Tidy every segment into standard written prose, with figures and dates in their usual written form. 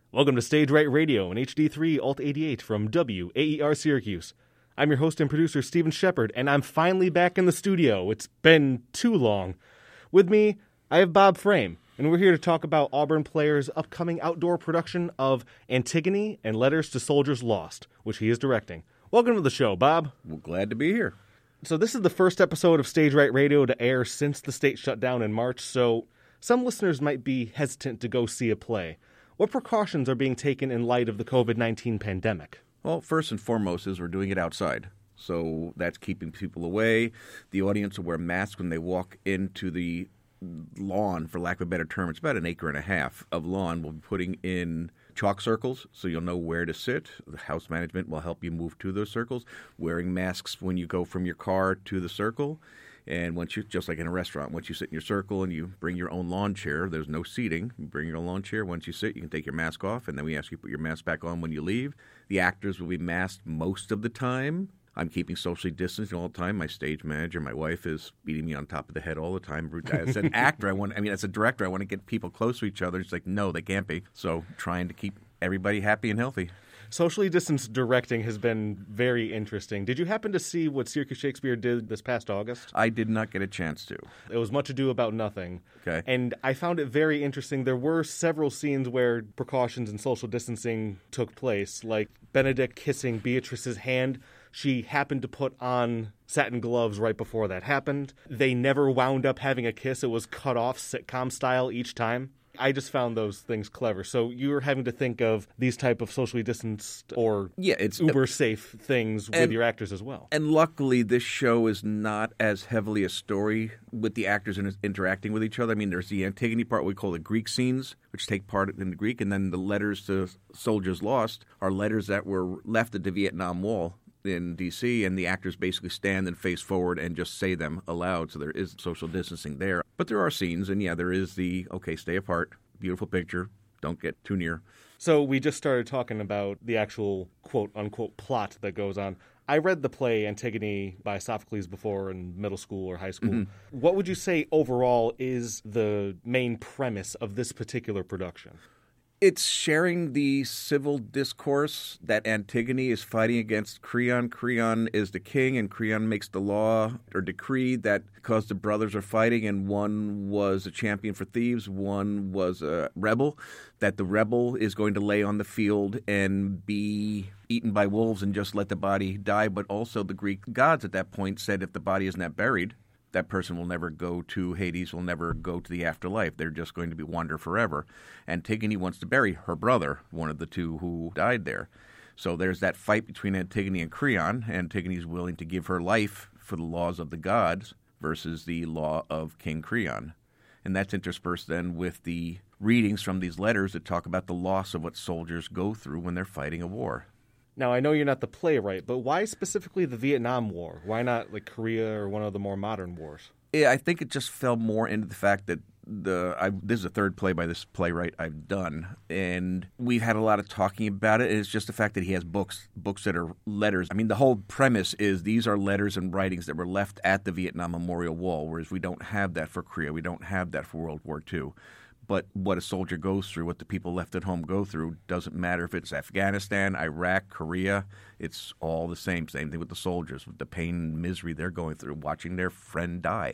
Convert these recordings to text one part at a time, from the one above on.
Welcome to Stage Right Radio and HD3 Alt 88 from WAER Syracuse. I'm your host and producer, Steven Shepard, and I'm finally back in the studio. It's been too long. With me, I have Bob Frame, and we're here to talk about Auburn Player's upcoming outdoor production of Antigone and Letters to Soldiers Lost, which he is directing. Welcome to the show, Bob. Well, glad to be here. So this is the first episode of Stage Right Radio to air since the state shut down in March, so some listeners might be hesitant to go see a play. What precautions are being taken in light of the COVID-19 pandemic? Well, first and foremost is we're doing it outside. So that's keeping people away. The audience will wear masks when they walk into the lawn, for lack of a better term. It's about an acre and a half of lawn. We'll be putting in chalk circles so you'll know where to sit. The house management will help you move to those circles. Wearing masks when you go from your car to the circle. And once you, just like in a restaurant, once you sit in your circle and you bring your own lawn chair, there's no seating. You bring your own lawn chair. Once you sit, you can take your mask off, and then we ask you to put your mask back on when you leave. The actors will be masked most of the time. I'm keeping socially distanced all the time. My stage manager, my wife, is beating me on top of the head all the time. As an actor, as a director, I want to get people close to each other. It's like, no, they can't be. So trying to keep everybody happy and healthy. Socially distanced directing has been very interesting. Did you happen to see what Syracuse Shakespeare did this past August? I did not get a chance to. It was Much Ado About Nothing. Okay. And I found it very interesting. There were several scenes where precautions and social distancing took place, like Benedict kissing Beatrice's hand. She happened to put on satin gloves right before that happened. They never wound up having a kiss. It was cut off sitcom style each time. I just found those things clever. So you were having to think of these type of socially distanced or uber safe things with your actors as well. And luckily, this show is not as heavily a story with the actors interacting with each other. I mean, there's the Antigone part we call the Greek scenes, which take part in the Greek, and then the Letters to Soldiers Lost are letters that were left at the Vietnam Wall in D.C., and the actors basically stand and face forward and just say them aloud, so there is social distancing there. But there are scenes, and there is the, stay apart, beautiful picture, don't get too near. So we just started talking about the actual quote-unquote plot that goes on. I read the play Antigone by Sophocles before in middle school or high school. Mm-hmm. What would you say overall is the main premise of this particular production? It's sharing the civil discourse that Antigone is fighting against Creon. Creon is the king, and Creon makes the law or decree that because the brothers are fighting and one was a champion for thieves, one was a rebel, that the rebel is going to lay on the field and be eaten by wolves and just let the body die. But also the Greek gods at that point said if the body is not buried, that person will never go to Hades, will never go to the afterlife. They're just going to wander forever. Antigone wants to bury her brother, one of the two who died there. So there's that fight between Antigone and Creon. Antigone is willing to give her life for the laws of the gods versus the law of King Creon. And that's interspersed then with the readings from these letters that talk about the loss of what soldiers go through when they're fighting a war. Now, I know you're not the playwright, but why specifically the Vietnam War? Why not like Korea or one of the more modern wars? Yeah, I think it just fell more into the fact that this is the third play by this playwright I've done, and we've had a lot of talking about it. It's just the fact that he has books that are letters. I mean, the whole premise is these are letters and writings that were left at the Vietnam Memorial Wall, whereas we don't have that for Korea. We don't have that for World War II. But what a soldier goes through, what the people left at home go through, doesn't matter if it's Afghanistan, Iraq, Korea. It's all the same. Same thing with the soldiers, with the pain and misery they're going through, watching their friend die.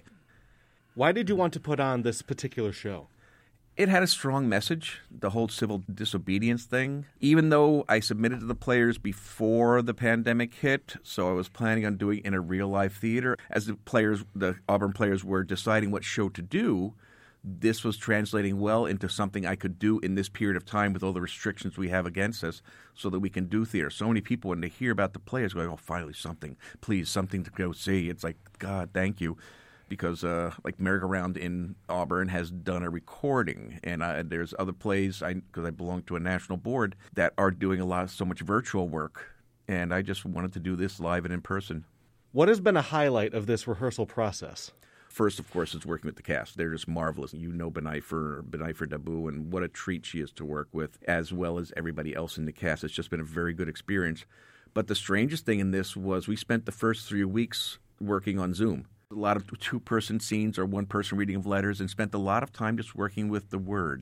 Why did you want to put on this particular show? It had a strong message, the whole civil disobedience thing. Even though I submitted to the players before the pandemic hit, so I was planning on doing it in a real-life theater. As the Auburn players were deciding what show to do, this was translating well into something I could do in this period of time with all the restrictions we have against us so that we can do theater. So many people, when they hear about the players, going, oh, finally something. Please, something to go see. It's like, God, thank you. Because like Merry-Go-Round in Auburn has done a recording, and there's other plays, because I belong to a national board, that are doing so much virtual work, and I just wanted to do this live and in person. What has been a highlight of this rehearsal process? First, of course, is working with the cast. They're just marvelous. You know Benaifer Dabu, and what a treat she is to work with, as well as everybody else in the cast. It's just been a very good experience. But the strangest thing in this was we spent the first 3 weeks working on Zoom. A lot of two-person scenes or one-person reading of letters, and spent a lot of time just working with the words.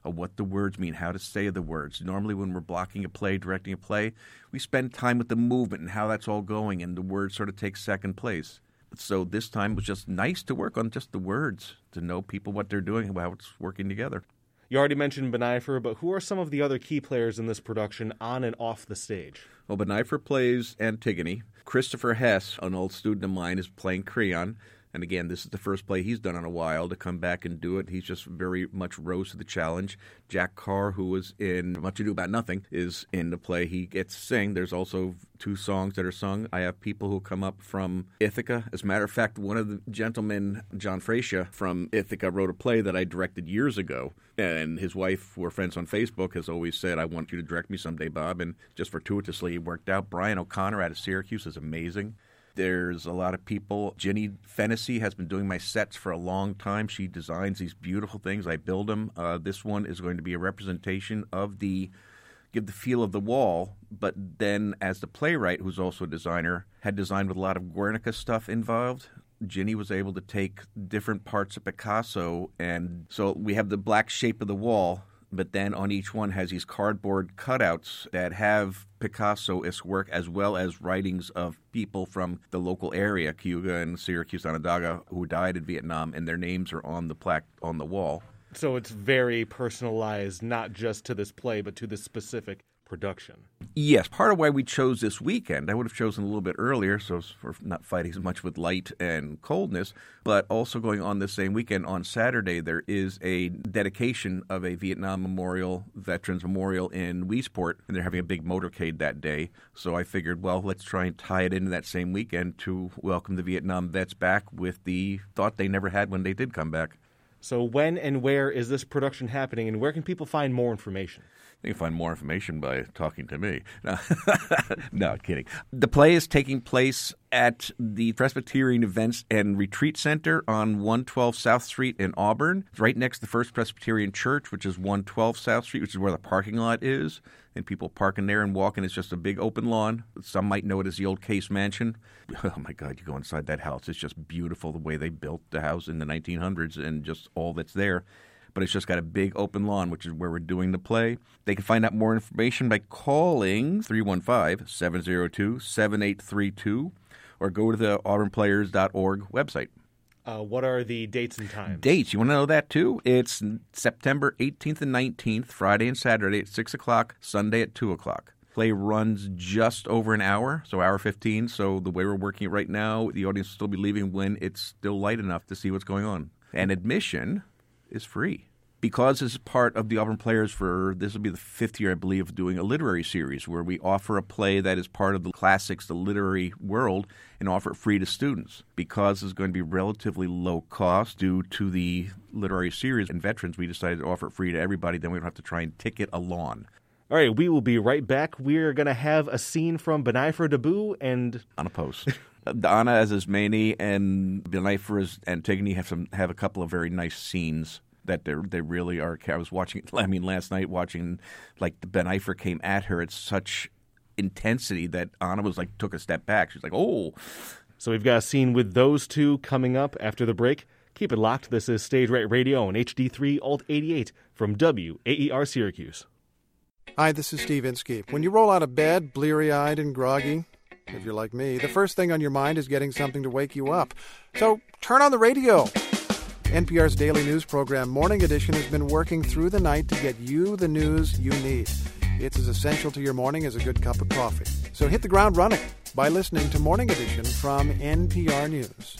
of what the words mean, how to say the words. Normally when we're blocking a play, directing a play, we spend time with the movement and how that's all going, and the words sort of take second place. So this time was just nice to work on just the words, to know people what they're doing, how it's working together. You already mentioned Bennifer, but who are some of the other key players in this production on and off the stage? Well, Bennifer plays Antigone. Christopher Hess, an old student of mine, is playing Creon. And again, this is the first play he's done in a while to come back and do it. He's just very much rose to the challenge. Jack Carr, who was in Much Ado About Nothing, is in the play. He gets to sing. There's also 2 songs that are sung. I have people who come up from Ithaca. As a matter of fact, one of the gentlemen, John Frasia from Ithaca, wrote a play that I directed years ago. And his wife, who are friends on Facebook, has always said, I want you to direct me someday, Bob. And just fortuitously, it worked out. Brian O'Connor out of Syracuse is amazing. There's a lot of people. Ginny Fennessy has been doing my sets for a long time. She designs these beautiful things. I build them. This one is going to be a representation of give the feel of the wall, but then as the playwright, who's also a designer, had designed with a lot of Guernica stuff involved, Ginny was able to take different parts of Picasso, and so we have the black shape of the wall, but then on each one has these cardboard cutouts that have Picasso-esque work as well as writings of people from the local area, Cayuga and Syracuse Onondaga, who died in Vietnam, and their names are on the plaque on the wall. So it's very personalized, not just to this play, but to this specific production. Yes, part of why we chose this weekend, I would have chosen a little bit earlier, so we're not fighting as much with light and coldness, but also going on the same weekend, on Saturday, there is a dedication of a Vietnam Memorial, Veterans Memorial in Weesport, and they're having a big motorcade that day. So I figured, well, let's try and tie it into that same weekend to welcome the Vietnam vets back with the thought they never had when they did come back. So when and where is this production happening, and where can people find more information? You can find more information by talking to me. No, kidding. The play is taking place at the Presbyterian Events and Retreat Center on 112 South Street in Auburn. It's right next to the First Presbyterian Church, which is 112 South Street, which is where the parking lot is. And people parking there and walking. It's just a big open lawn. Some might know it as the old Case Mansion. Oh, my God, you go inside that house. It's just beautiful the way they built the house in the 1900s and just all that's there. But it's just got a big open lawn, which is where we're doing the play. They can find out more information by calling 315-702-7832 or go to the auburnplayers.org website. What are the dates and times? Dates, you want to know that too? It's September 18th and 19th, Friday and Saturday at 6 o'clock, Sunday at 2 o'clock. Play runs just over an hour, so hour 15. So the way we're working it right now, the audience will still be leaving when it's still light enough to see what's going on. And admission is free. Because it's part of the Auburn Players this will be the 5th year, I believe, of doing a literary series where we offer a play that is part of the classics, the literary world, and offer it free to students. Because it's going to be relatively low cost due to the literary series and veterans, we decided to offer it free to everybody. Then we don't have to try and ticket a lawn. All right, we will be right back. We're going to have a scene from Bennifer Debut and Anna Post. Anna as Ismene and Bennifer as Antigone have a couple of very nice scenes that they really are. I was watching, last night watching, like, the Bennifer came at her at such intensity that Anna was like, took a step back. She's like, oh. So we've got a scene with those two coming up after the break. Keep it locked. This is Stage Right Radio on HD3 Alt 88 from WAER Syracuse. Hi, this is Steve Inskeep. When you roll out of bed, bleary-eyed and groggy, if you're like me, the first thing on your mind is getting something to wake you up. So turn on the radio. NPR's daily news program, Morning Edition, has been working through the night to get you the news you need. It's as essential to your morning as a good cup of coffee. So hit the ground running by listening to Morning Edition from NPR News.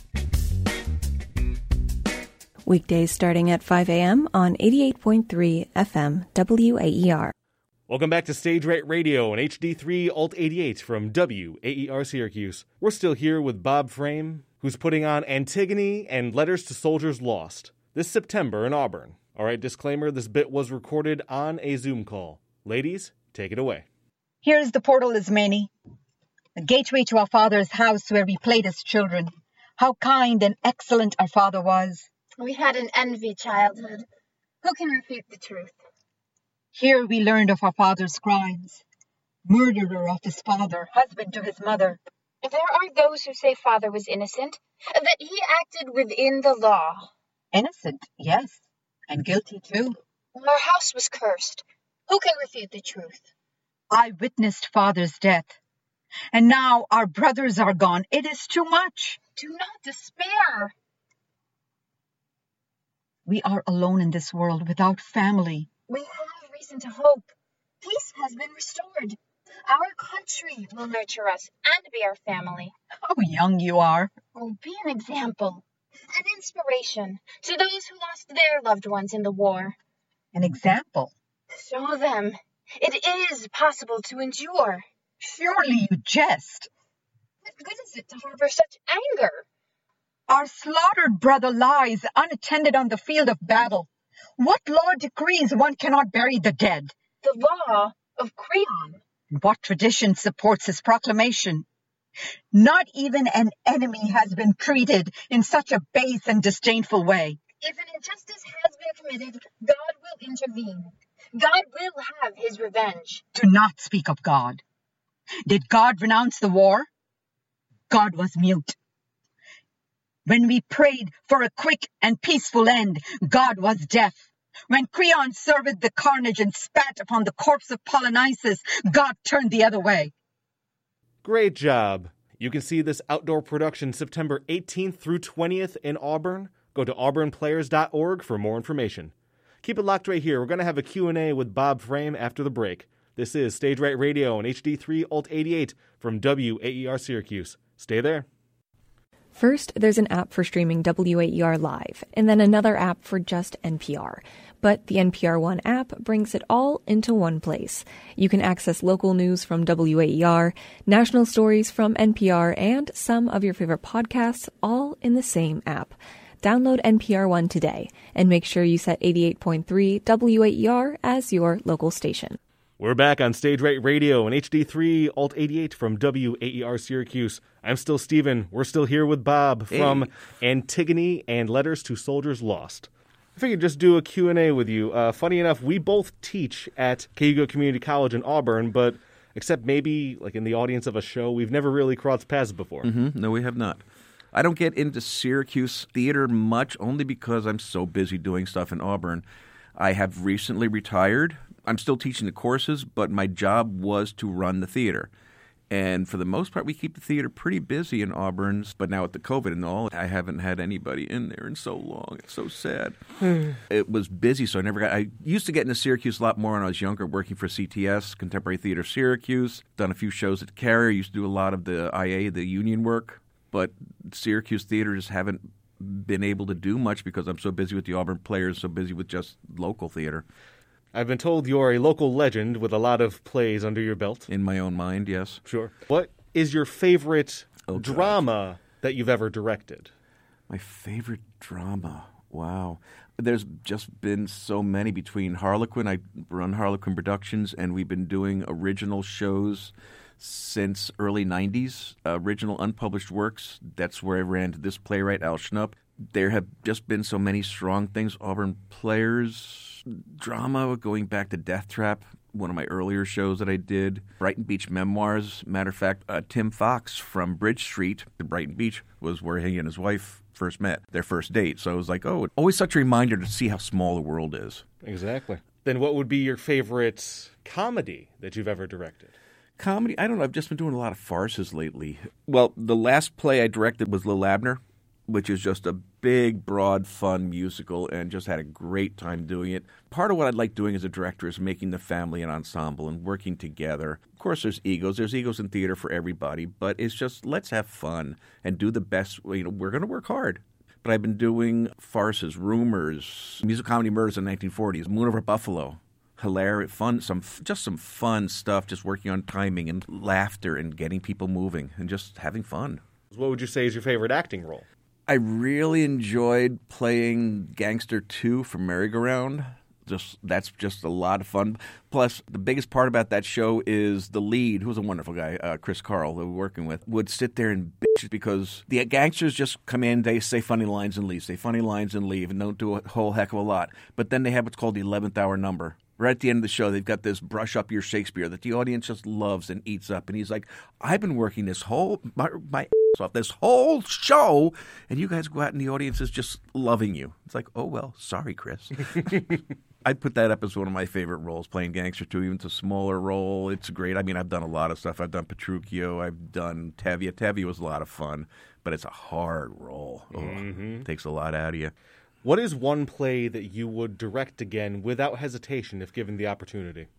Weekdays starting at 5 a.m. on 88.3 FM WAER. Welcome back to Stage Right Radio on HD3 Alt 88 from WAER Syracuse. We're still here with Bob Frame, who's putting on Antigone and Letters to Soldiers Lost this September in Auburn. All right, disclaimer, this bit was recorded on a Zoom call. Ladies, take it away. Here is the portal, Ismene, the gateway to our father's house where we played as children. How kind and excellent our father was. We had an envy childhood. Who can refute the truth? Here we learned of our father's crimes. Murderer of his father, husband to his mother. There are those who say father was innocent, that he acted within the law. Innocent, yes, and guilty too. Our house was cursed. Who can refute the truth? I witnessed father's death, and now our brothers are gone. It is too much. Do not despair. We are alone in this world without family. We have reason to hope. Peace has been restored. Our country will nurture us and be our family. How young you are. Oh, be an example, an inspiration to those who lost their loved ones in the war. An example. Show them it is possible to endure. Surely you jest. What good is it to harbor such anger? Our slaughtered brother lies unattended on the field of battle. What law decrees one cannot bury the dead? The law of Creon. What tradition supports his proclamation? Not even an enemy has been treated in such a base and disdainful way. If an injustice has been committed, God will intervene. God will have his revenge. Do not speak of God. Did God renounce the war? God was mute. When we prayed for a quick and peaceful end, God was deaf. When Creon surveyed the carnage and spat upon the corpse of Polynices, God turned the other way. Great job. You can see this outdoor production September 18th through 20th in Auburn. Go to auburnplayers.org for more information. Keep it locked right here. We're going to have a Q&A with Bob Frame after the break. This is Stage Right Radio on HD3 Alt 88 from WAER Syracuse. Stay there. First, there's an app for streaming WAER live, and then another app for just NPR. But the NPR One app brings it all into one place. You can access local news from WAER, national stories from NPR, and some of your favorite podcasts all in the same app. Download NPR One today, and make sure you set 88.3 WAER as your local station. We're back on Stage Right Radio and HD3 Alt 88 from WAER Syracuse. I'm still Steven. We're still here with Bob from Antigone and Letters to Soldiers Lost. I figured just do a Q&A with you. Funny enough, we both teach at Cayuga Community College in Auburn, but except maybe like in the audience of a show, we've never really crossed paths before. Mm-hmm. No, we have not. I don't get into Syracuse theater much only because I'm so busy doing stuff in Auburn. I have recently retired. I'm still teaching the courses, but my job was to run the theater. And for the most part, we keep the theater pretty busy in Auburn. But now with the COVID and all, I haven't had anybody in there in so long. It's so sad. It was busy, so I used to get into Syracuse a lot more when I was younger, working for CTS, Contemporary Theater Syracuse. Done a few shows at Carrier. Used to do a lot of the IA, the union work. But Syracuse theater just haven't been able to do much because I'm so busy with the Auburn Players, so busy with just local theater. I've been told you're a local legend with a lot of plays under your belt. In my own mind, yes. Sure. What is your favorite drama that you've ever directed? My favorite drama? Wow. There's just been so many between Harlequin. I run Harlequin Productions, and we've been doing original shows since early 90s, original unpublished works. That's where I ran to this playwright, Al Schnupp. There have just been so many strong things. Auburn Players, drama, going back to Death Trap, one of my earlier shows that I did. Brighton Beach Memoirs. Matter of fact, Tim Fox from Bridge Street, Brighton Beach, was where he and his wife first met, their first date. So I was like, oh, always such a reminder to see how small the world is. Exactly. Then what would be your favorite comedy that you've ever directed? Comedy? I don't know. I've just been doing a lot of farces lately. Well, the last play I directed was Lil Abner, which is just a big, broad, fun musical, and just had a great time doing it. Part of what I like doing as a director is making the family an ensemble and working together. Of course, there's egos. There's egos in theater for everybody, but it's just let's have fun and do the best. You know, we're going to work hard. But I've been doing farces, Rumors, musical comedy Murders in the 1940s, Moon Over Buffalo. Hilarious, fun, some fun stuff, just working on timing and laughter and getting people moving and just having fun. What would you say is your favorite acting role? I really enjoyed playing Gangster 2 from Merry-Go-Round. That's just a lot of fun. Plus, the biggest part about that show is the lead, who's a wonderful guy, Chris Carl, that we're working with, would sit there and bitch because the gangsters just come in, they say funny lines and leave, and don't do a whole heck of a lot. But then they have what's called the 11th hour number. Right at the end of the show, they've got this brush up your Shakespeare that the audience just loves and eats up. And he's like, I've been working this whole, my ass off this whole show, and you guys go out and the audience is just loving you. It's like, oh, well, sorry, Chris. I'd put that up as one of my favorite roles, playing Gangster 2. Even it's a smaller role. It's great. I mean, I've done a lot of stuff. I've done Petruchio. I've done Tevye. Tevye was a lot of fun, but it's a hard role. Takes a lot out of you. What is one play that you would direct again without hesitation if given the opportunity?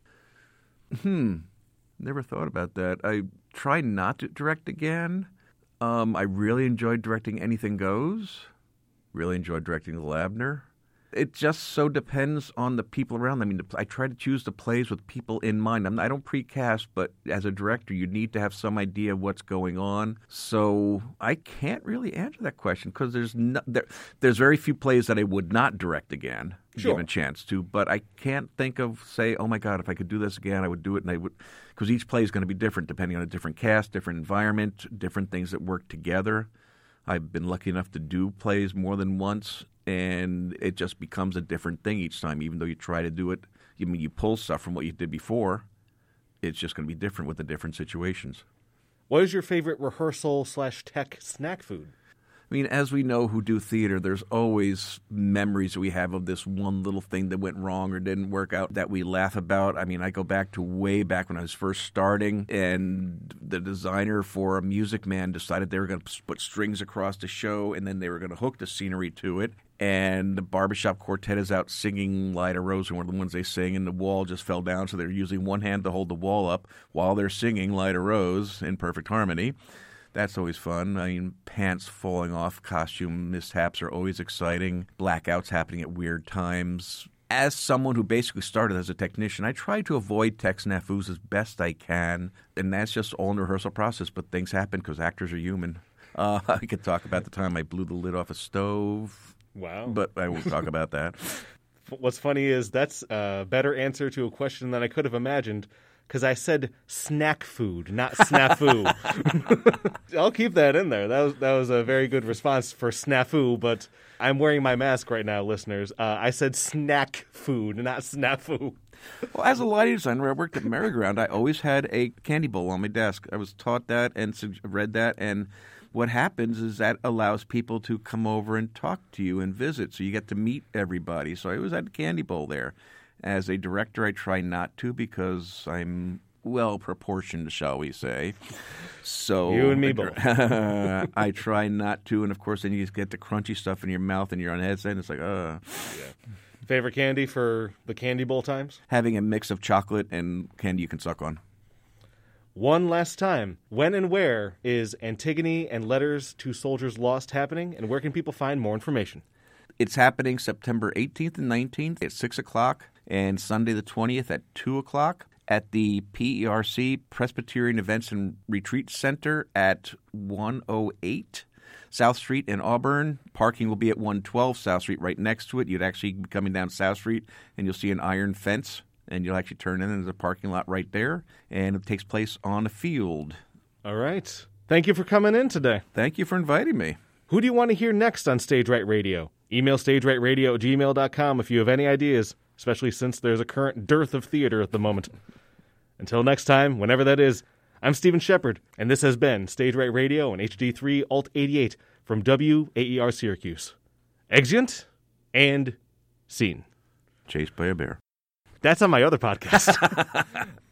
Never thought about that. I try not to direct again. I really enjoyed directing Anything Goes. Really enjoyed directing The Labner. It just so depends on the people around. I mean, I try to choose the plays with people in mind. I don't precast, but as a director, you need to have some idea of what's going on. So I can't really answer that question because there's very few plays that I would not direct again, given a chance to. But I can't think of, say, oh my God, if I could do this again, I would do it, and I would, because each play is going to be different depending on a different cast, different environment, different things that work together. I've been lucky enough to do plays more than once, and it just becomes a different thing each time. Even though you try to do it, you pull stuff from what you did before, it's just going to be different with the different situations. What is your favorite rehearsal/tech snack food? I mean, as we know who do theater, there's always memories we have of this one little thing that went wrong or didn't work out that we laugh about. I mean, I go back to way back when I was first starting, and the designer for Music Man decided they were going to put strings across the show, and then they were going to hook the scenery to it. And the barbershop quartet is out singing Light a Rose, and one of the ones they sing, and the wall just fell down, so they're using one hand to hold the wall up while they're singing Light a Rose in perfect harmony. That's always fun. I mean, pants falling off, costume mishaps are always exciting. Blackouts happening at weird times. As someone who basically started as a technician, I try to avoid tech snafus as best I can, and that's just all in the rehearsal process, but things happen because actors are human. I could talk about the time I blew the lid off a stove. Wow. But I won't talk about that. What's funny is that's a better answer to a question than I could have imagined, because I said snack food, not snafu. I'll keep that in there. That was a very good response for snafu, but I'm wearing my mask right now, listeners. I said snack food, not snafu. Well, as a lighting designer, I worked at Merry-Go-Round. I always had a candy bowl on my desk. I was taught that and read that, and what happens is that allows people to come over and talk to you and visit, so you get to meet everybody. So I always had a candy bowl there. As a director, I try not to because I'm well-proportioned, shall we say. So you and me both. I try not to, and of course, then you just get the crunchy stuff in your mouth and you're on headset, and it's like, Yeah. Favorite candy for the candy bowl times? Having a mix of chocolate and candy you can suck on. One last time, when and where is Antigone and Letters to Soldiers Lost happening, and where can people find more information? It's happening September 18th and 19th at 6 o'clock and Sunday the 20th at 2 o'clock at the PERC Presbyterian Events and Retreat Center at 108 South Street in Auburn. Parking will be at 112 South Street right next to it. You'd actually be coming down South Street and you'll see an iron fence, and you'll actually turn in and there's a parking lot right there, and it takes place on a field. All right. Thank you for coming in today. Thank you for inviting me. Who do you want to hear next on Stage Right Radio? Email stagerightradio@gmail.com if you have any ideas, especially since there's a current dearth of theater at the moment. Until next time, whenever that is, I'm Stephen Shepard, and this has been Stage Right Radio and HD3 Alt 88 from WAER Syracuse. Exeunt and scene. Chased by a bear. That's on my other podcast.